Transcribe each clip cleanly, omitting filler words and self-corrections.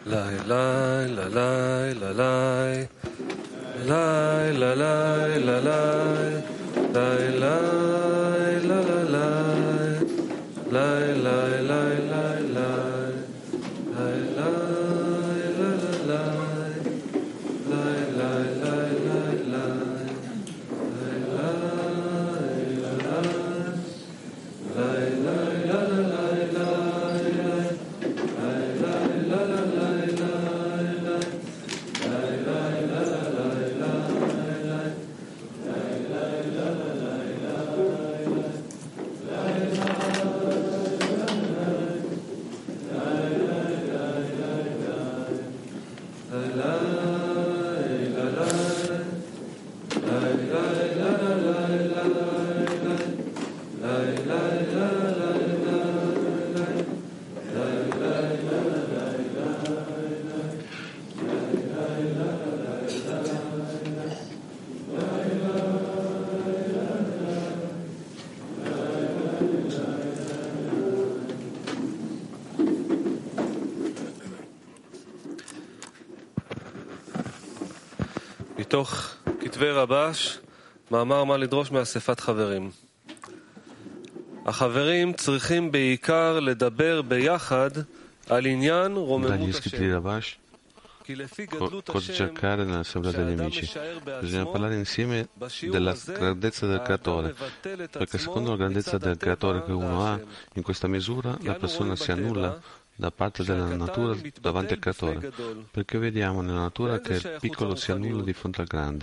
מתוך כתבי רבש, מאמר מה לדרוש מאספת חברים. החברים צריכים בעיקר לדבר ביחד על עניין רוממות השם. כי לפי גדלות השם, שהאדם משער בעצמו, בשיעור הזה, האדם מבטל את עצמו מצד הטבע להשם. Da parte della natura davanti al creatore, perché vediamo nella natura che il piccolo si annulla di fronte al grande.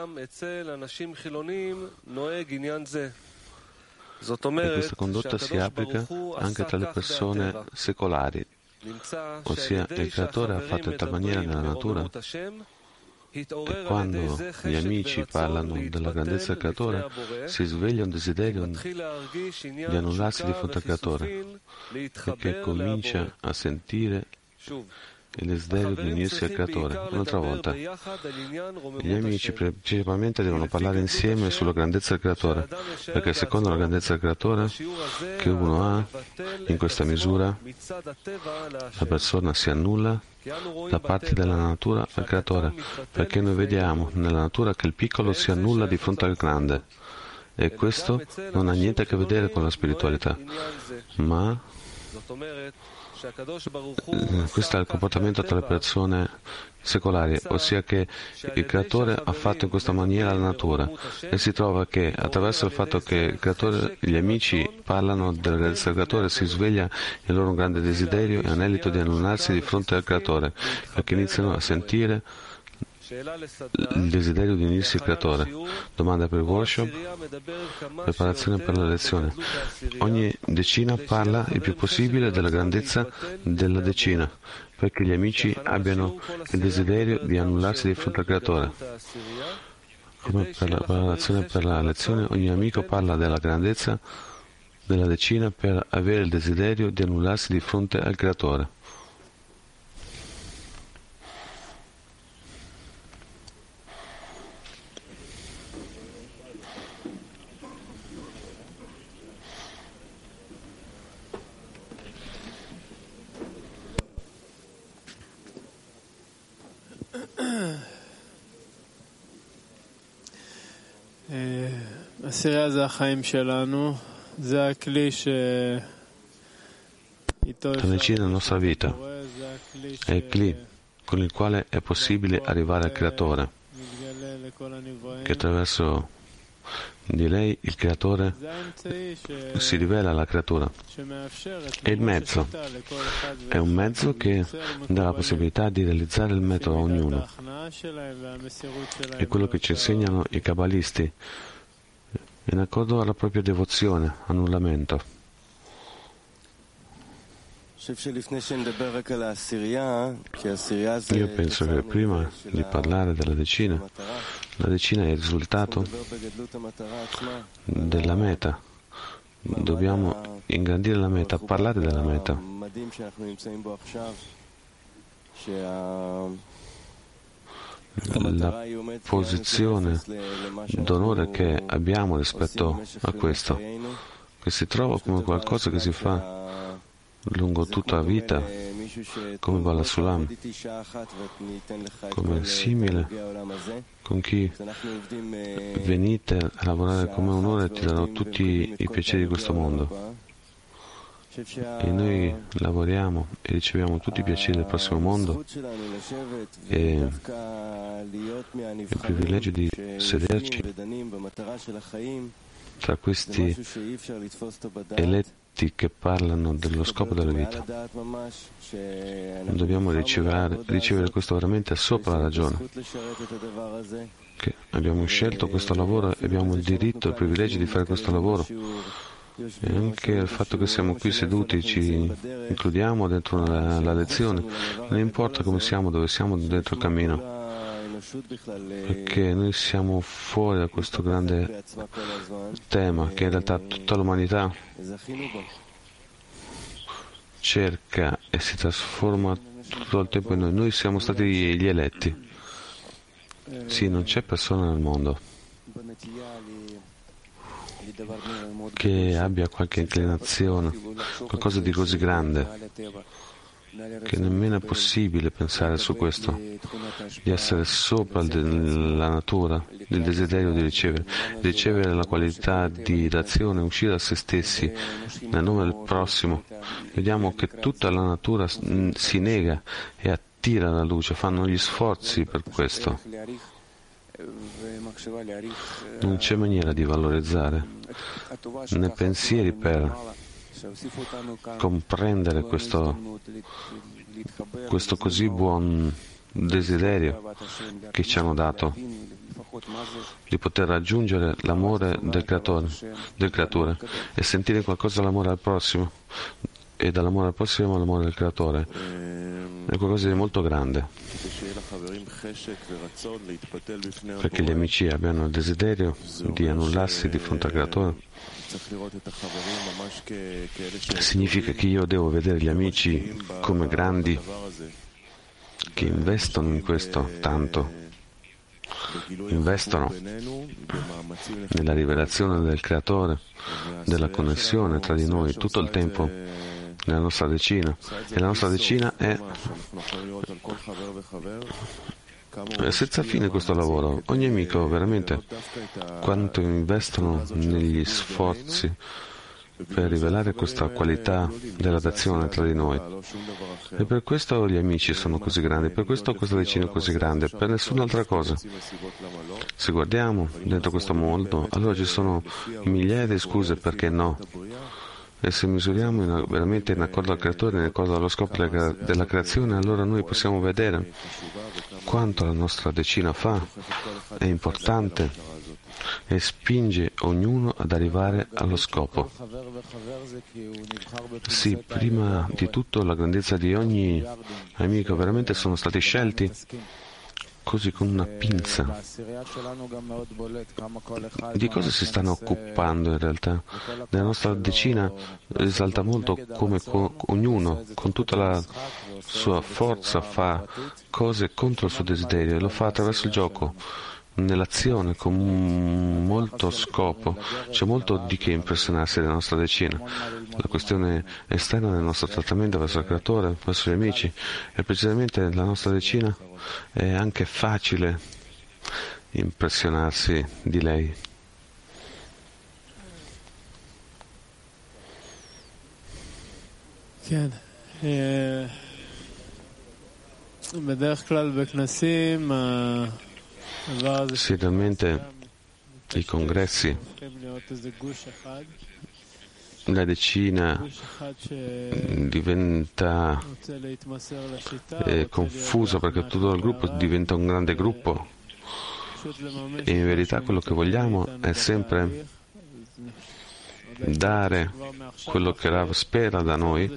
E questa condotta si applica anche tra le persone secolari, ossia il creatore ha fatto in tal maniera nella natura e quando gli amici parlano della grandezza del creatore si sveglia un desiderio di annullarsi di fronte al creatore, perché comincia a sentire il desiderio di unirsi al creatore. Un'altra volta, gli amici principalmente devono parlare insieme sulla grandezza del creatore, perché secondo la grandezza del creatore che uno ha, in questa misura, la persona si annulla da parte della natura al creatore, perché noi vediamo nella natura che il piccolo si annulla di fronte al grande, e questo non ha niente a che vedere con la spiritualità, ma questo è il comportamento tra le persone secolari, ossia che il creatore ha fatto in questa maniera la natura, e si trova che attraverso il fatto che il creatore, gli amici parlano della grandezza del creatore, si sveglia il loro grande desiderio e anelito di annullarsi di fronte al creatore, perché iniziano a sentire il desiderio di unirsi al creatore. Domanda per il workshop, preparazione per la lezione. Ogni decina parla il più possibile della grandezza della decina, perché gli amici abbiano il desiderio di annullarsi di fronte al creatore. Come per la preparazione per la lezione, ogni amico parla della grandezza della decina per avere il desiderio di annullarsi di fronte al creatore. הסירייה זה החיים שלנו, זה הכלי שאיתו La medicina della nostra vita è il cli con il quale è possibile arrivare al creatore, che attraverso di lei il creatore si rivela alla creatura. E il mezzo è un mezzo che dà la possibilità di realizzare il metodo a ognuno. È quello che ci insegnano i kabbalisti in accordo alla propria devozione, annullamento. Io penso che prima di parlare della decina, la decina è il risultato della meta. Dobbiamo ingrandire la meta, parlare della meta. La posizione d'onore che abbiamo rispetto a questo, che si trova come qualcosa che si fa lungo tutta la vita, come Bala Sulam, come simile con chi venite a lavorare come un'ora e ti darò tutti i piaceri di questo mondo. E noi lavoriamo e riceviamo tutti i piaceri del prossimo mondo e il privilegio di sederci tra questi eletti che parlano dello scopo della vita. Dobbiamo ricevere questo veramente sopra la ragione, che abbiamo scelto questo lavoro e abbiamo il diritto e il privilegio di fare questo lavoro. E anche il fatto che siamo qui seduti ci includiamo dentro la lezione, non importa come siamo, dove siamo dentro il cammino, perché noi siamo fuori da questo grande tema che in realtà tutta l'umanità cerca e si trasforma tutto il tempo in noi. Noi siamo stati gli eletti. Sì, non c'è persona nel mondo che abbia qualche inclinazione, qualcosa di così grande, che nemmeno è possibile pensare su questo, di essere sopra la natura, il desiderio di ricevere la qualità di d'azione, uscire da se stessi nel nome del prossimo. Vediamo che tutta la natura si nega e attira la luce, fanno gli sforzi per questo. Non c'è maniera di valorizzare né pensieri per comprendere questo così buon desiderio che ci hanno dato di poter raggiungere l'amore del creatore e sentire qualcosa dall'amore al prossimo e dall'amore al prossimo all'amore del creatore. È qualcosa di molto grande, perché gli amici abbiano il desiderio di annullarsi di fronte al creatore. Significa che io devo vedere gli amici come grandi che investono in questo tanto, investono nella rivelazione del creatore, della connessione tra di noi tutto il tempo nella nostra decina, e la nostra decina è senza fine questo lavoro. Ogni amico veramente quanto investono negli sforzi per rivelare questa qualità della dazione tra di noi, e per questo gli amici sono così grandi, per questo questa decina è così grande, per nessun'altra cosa. Se guardiamo dentro questo mondo, allora ci sono migliaia di scuse perché no. E se misuriamo veramente in accordo al creatore, in accordo allo scopo della creazione, allora noi possiamo vedere quanto la nostra decina fa, è importante e spinge ognuno ad arrivare allo scopo. Sì, prima di tutto la grandezza di ogni amico veramente sono stati scelti così con una pinza. Di cosa si stanno occupando in realtà? Nella nostra decina risalta molto come ognuno, con tutta la sua forza, fa cose contro il suo desiderio e lo fa attraverso il gioco, nell'azione, con molto scopo. C'è molto di che impressionarsi della nostra decina. La questione esterna del nostro trattamento verso il creatore, verso gli amici, e precisamente la nostra decina è anche facile impressionarsi di lei. Sì, realmente i congressi, la decina diventa confusa perché tutto il gruppo diventa un grande gruppo, e in verità quello che vogliamo è sempre dare quello che Rav spera da noi,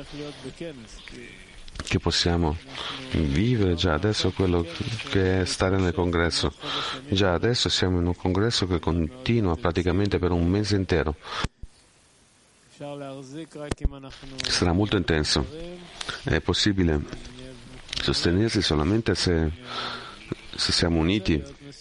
che possiamo vivere già adesso quello che è stare nel congresso. Già adesso siamo in un congresso che continua praticamente per un mese intero. Sarà molto intenso. È possibile sostenersi solamente se siamo uniti.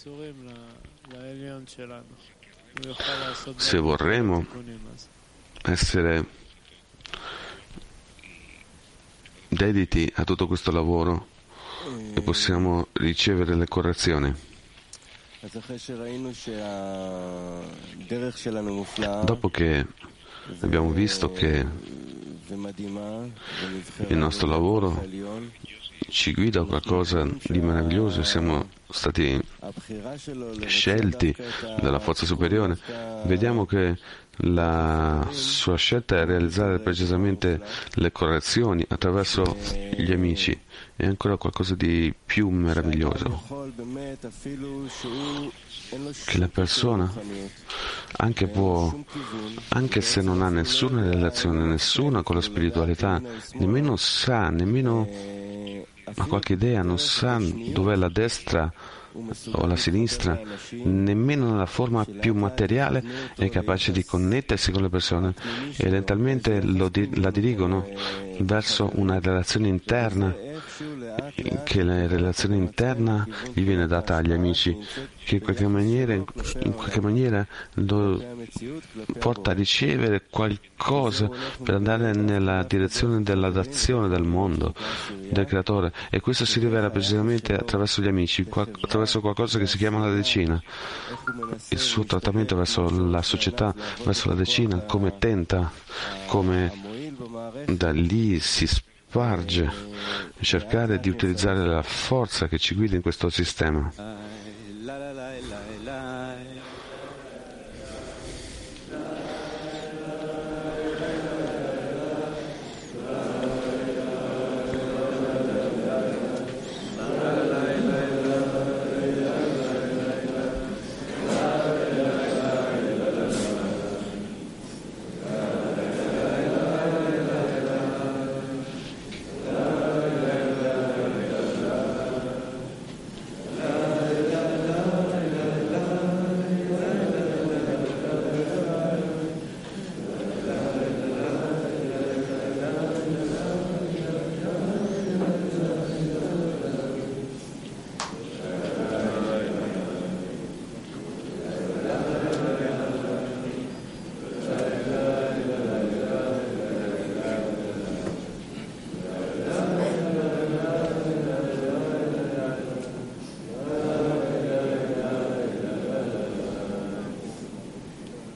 Se vorremmo essere dediti a tutto questo lavoro e possiamo ricevere le correzioni. Dopo che abbiamo visto che il nostro lavoro ci guida a qualcosa di meraviglioso, siamo stati scelti dalla forza superiore, vediamo che la sua scelta è realizzare precisamente le correzioni attraverso gli amici. È ancora qualcosa di più meraviglioso, che la persona anche se non ha nessuna relazione, nessuna con la spiritualità, nemmeno ha qualche idea, non sa dov'è la destra o la sinistra, nemmeno nella forma più materiale è capace di connettersi con le persone e lentamente la dirigono verso una relazione interna, che la relazione interna gli viene data agli amici, che in qualche maniera lo porta a ricevere qualcosa per andare nella direzione dell'adazione del mondo, del creatore, e questo si rivela precisamente attraverso gli amici, attraverso qualcosa che si chiama la decina. Il suo trattamento verso la società, verso la decina, come tenta, come da lì si sparge, cercare di utilizzare la forza che ci guida in questo sistema.